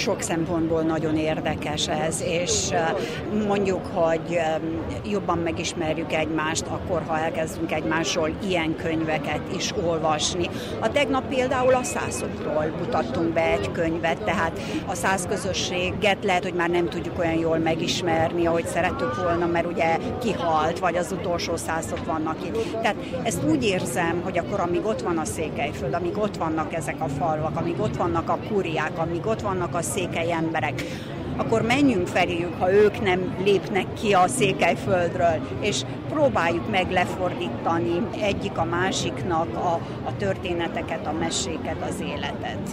sok szempontból nagyon érdekes ez, és mondjuk, hogy jobban megismerjük egymást, akkor, ha elkezdünk egymásról ilyen könyveket is olvasni. A tegnap például a szászokról mutattunk be egy könyvet, tehát a szász közösséget lehet, hogy már nem tudjuk olyan jól megismerni, ahogy szerettük volna, mert ugye kihalt, vagy az utolsó szászok vannak itt. Tehát ezt úgy érzem, hogy akkor amíg ott van a Székelyföld, amíg ott vannak ezek a falvak, amíg ott vannak a kuriák, amíg ott vannak a székely emberek, akkor menjünk feléjük, ha ők nem lépnek ki a Székelyföldről, és próbáljuk meg lefordítani egyik a másiknak a történeteket, a meséket, az életet.